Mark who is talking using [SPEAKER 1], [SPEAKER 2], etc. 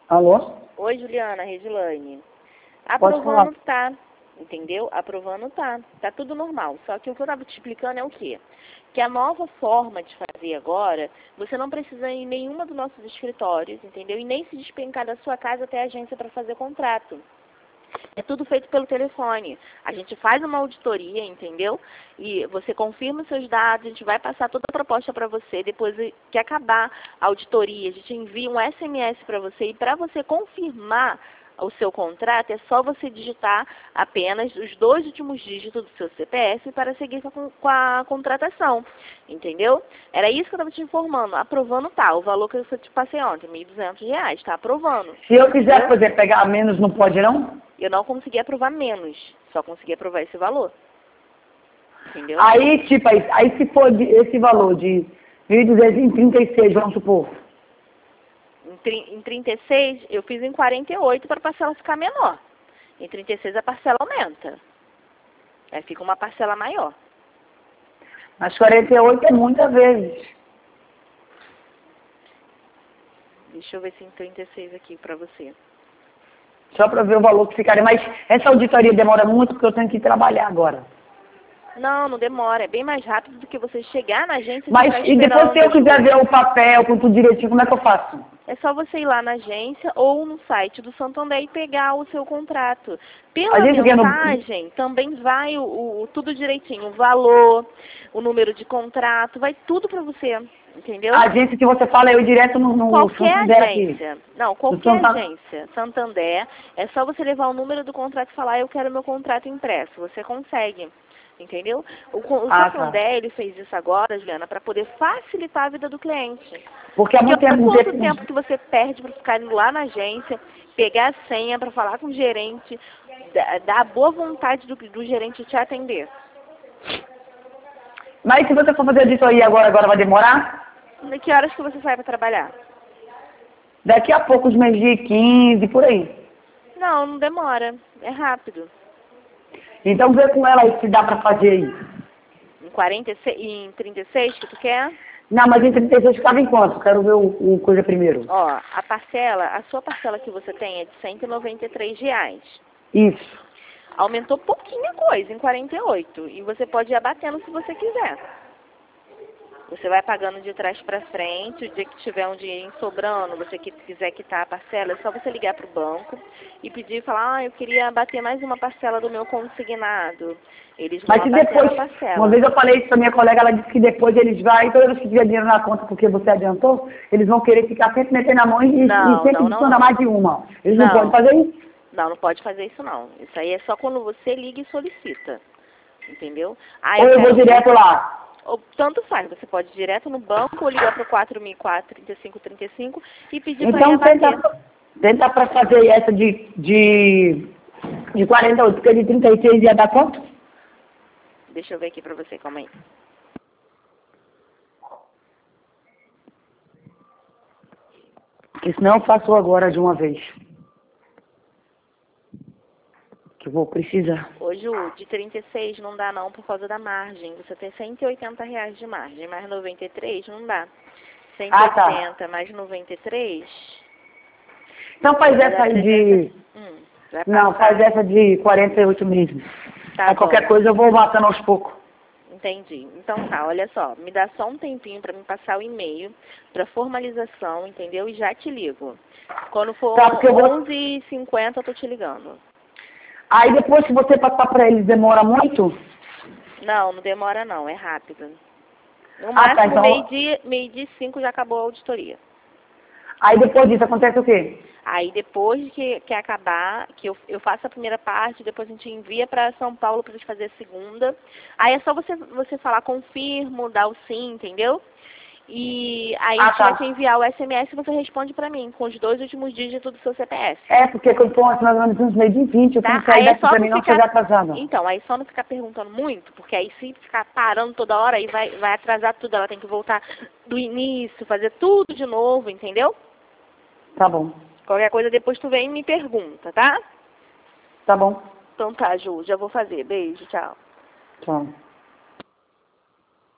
[SPEAKER 1] Alô?
[SPEAKER 2] Oi, Juliana, Regiane.
[SPEAKER 1] Pode falar.
[SPEAKER 2] Aprovando tá, entendeu? Aprovando tá. Tá tudo normal. Só que o que eu tava te explicando é o quê? Que a nova forma de fazer agora, você não precisa ir em nenhuma dos nossos escritórios, entendeu? E nem se despencar da sua casa até a agência para fazer contrato. É tudo feito pelo telefone. A gente faz uma auditoria, entendeu? E você confirma os seus dados, a gente vai passar toda a proposta para você. Depois que acabar a auditoria, a gente envia um SMS para você. E para você confirmar o seu contrato, é só você digitar apenas os 2 últimos dígitos do seu CPF para seguir com a contratação. Entendeu? Era isso que eu estava te informando. Aprovando tá. O valor que eu te passei ontem, R$ 1.200, está aprovando.
[SPEAKER 1] Se eu quiser, por exemplo, pegar menos, não pode não?
[SPEAKER 2] Eu não consegui aprovar menos, só consegui aprovar esse valor. Entendeu?
[SPEAKER 1] Aí, tipo, aí se for esse valor de 1.236, vamos supor.
[SPEAKER 2] Em 36, eu fiz em 48 para a parcela ficar menor. Em 36 a parcela aumenta. Aí fica uma parcela maior.
[SPEAKER 1] Mas 48 é muitas vezes.
[SPEAKER 2] Deixa eu ver se em 36 aqui para você.
[SPEAKER 1] Só para ver o valor que ficaria. Mas essa auditoria demora muito porque eu tenho que trabalhar agora.
[SPEAKER 2] Não, não demora. É bem mais rápido do que você chegar na agência e
[SPEAKER 1] Mas
[SPEAKER 2] ficar
[SPEAKER 1] e depois se eu
[SPEAKER 2] esperando.
[SPEAKER 1] quiser ver o papel com tudo direitinho, como é que eu faço?
[SPEAKER 2] É só você ir lá na agência ou no site do Santander e pegar o seu contrato. Pela
[SPEAKER 1] A gente
[SPEAKER 2] mensagem também vai tudo direitinho, o valor, o número de contrato, vai tudo para você, entendeu?
[SPEAKER 1] A agência que você fala é eu direto no
[SPEAKER 2] Qualquer
[SPEAKER 1] Santander
[SPEAKER 2] agência.
[SPEAKER 1] aqui.
[SPEAKER 2] Não, qualquer agência. Santander, é só você levar o número do contrato e falar, eu quero meu contrato impresso. Você consegue. Entendeu? O Santander, ele fez isso agora, Juliana, para poder facilitar a vida do cliente.
[SPEAKER 1] Porque há muito tempo...
[SPEAKER 2] Quanto tempo que você perde para ficar indo lá na agência, pegar a senha para falar com o gerente, dar a boa vontade do gerente te atender?
[SPEAKER 1] Mas se você for fazer auditoria agora vai demorar?
[SPEAKER 2] Que horas que você sai para trabalhar?
[SPEAKER 1] Daqui a pouco, os meio-dia 15, por aí.
[SPEAKER 2] Não, não demora. É rápido.
[SPEAKER 1] Então vê com ela aí se dá pra fazer aí.
[SPEAKER 2] Em 36 que tu quer?
[SPEAKER 1] Não, mas em 36 ficava em quanto? Quero ver o coisa primeiro.
[SPEAKER 2] Ó, a sua parcela que você tem é de R$ 193.
[SPEAKER 1] Isso.
[SPEAKER 2] Aumentou pouquinha coisa, em 48. E você pode ir abatendo se você quiser. Você vai pagando de trás para frente, o dia que tiver um dinheirinho sobrando, você quiser quitar a parcela, é só você ligar para o banco e pedir e falar, eu queria bater mais uma parcela do meu consignado. Eles vão abater a parcela.
[SPEAKER 1] Uma vez eu falei isso para minha colega, ela disse que depois eles vão, toda vez que tiver dinheiro na conta porque você adiantou, eles vão querer ficar sempre metendo a mão e sempre adicionar mais de uma. Eles não podem fazer isso?
[SPEAKER 2] Não, não pode fazer isso não. Isso aí é só quando você liga e solicita. Entendeu?
[SPEAKER 1] Ou eu vou direto lá?
[SPEAKER 2] Tanto faz, você pode ir direto no banco ou ligar para o 4004-3535 e pedir para ele
[SPEAKER 1] abater. Tenta para fazer essa de 48, porque de 36 ia dar quanto?
[SPEAKER 2] Deixa eu ver aqui para você, calma aí.
[SPEAKER 1] Porque senão eu faço agora de uma vez. Que eu vou precisar.
[SPEAKER 2] Hoje o de 36 não dá não por causa da margem. Você tem R$ 180 de margem, mais 93 não dá. 180 mais 93.
[SPEAKER 1] Então faz essa aí de... Não, faz essa de 48 mesmo.
[SPEAKER 2] Tá,
[SPEAKER 1] qualquer coisa eu vou matando aos poucos.
[SPEAKER 2] Entendi. Então tá, olha só. Me dá só um tempinho para me passar o e-mail para formalização, entendeu? E já te ligo. Quando for 11h50 eu tô te ligando.
[SPEAKER 1] Aí depois que você passar para eles, demora muito?
[SPEAKER 2] Não, não demora não, é rápido. No máximo, então... meio-dia e 5 já acabou a auditoria.
[SPEAKER 1] Aí depois disso acontece o quê?
[SPEAKER 2] Aí depois que acabar, que eu faço a primeira parte, depois a gente envia para São Paulo para eles fazer a segunda. Aí é só você falar confirmo, dar o sim, entendeu? E aí a gente vai te enviar o SMS e você responde para mim, com os 2 últimos dígitos do seu CPF.
[SPEAKER 1] Porque quando for mais ou menos uns meio de 20, eu tenho que sair daqui para mim não chegar atrasada.
[SPEAKER 2] Então, aí só não ficar perguntando muito, porque aí se ficar parando toda hora, aí vai atrasar tudo, ela tem que voltar do início, fazer tudo de novo, entendeu?
[SPEAKER 1] Tá bom.
[SPEAKER 2] Qualquer coisa depois tu vem e me pergunta, tá?
[SPEAKER 1] Tá bom.
[SPEAKER 2] Então tá, Ju, já vou fazer. Beijo, tchau.
[SPEAKER 1] Tchau.